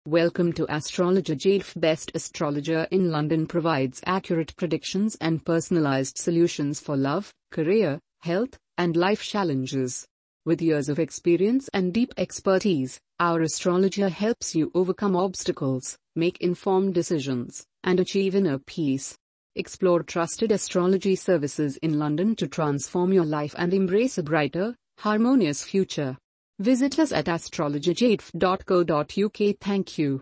Welcome to Astrologer Jadef. Best astrologer in London provides accurate predictions and personalized solutions for love, career, health, and life challenges. With years of experience and deep expertise, our astrologer helps you overcome obstacles, make informed decisions, and achieve inner peace. Explore trusted astrology services in London to transform your life and embrace a brighter, harmonious future. Visit us at astrologerjadef.co.uk. Thank you.